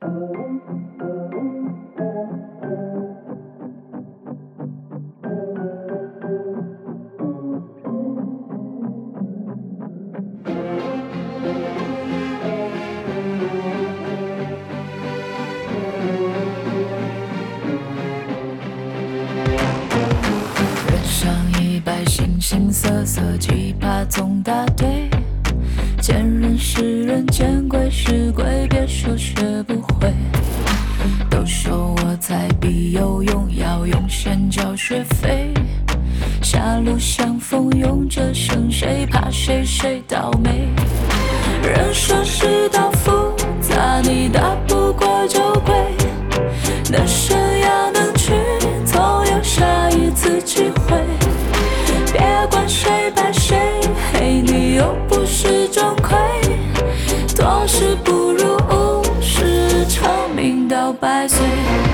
形形色色，奇葩总大堆。见人是人，见鬼是鬼，别说学不会。都说我才必有用，要用钱交学费。狭路相逢勇者胜，谁怕谁谁倒霉。人说世道复杂，你打不过就跪。能生要能去，总有下一次机会。别管谁白谁黑，你又不是钟馗。多事不如无事，长命到100岁。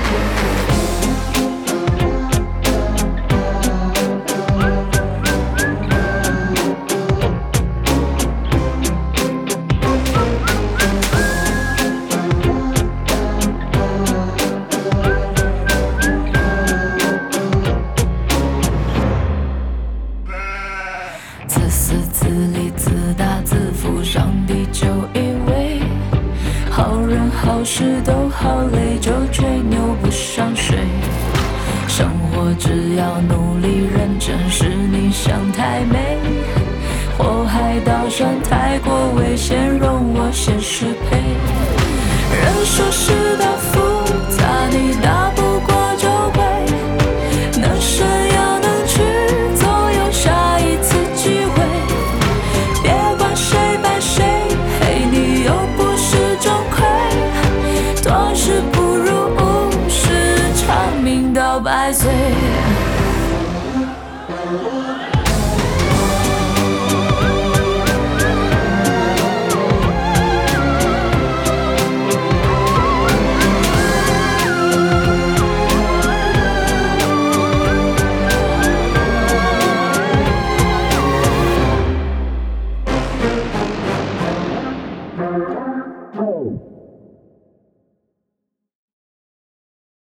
自私自利自大自负，上帝就以为好人好事都好累，就吹牛不上水。生活只要努力认真，是你想太美。火海岛上太过危险，容我先失陪。人说是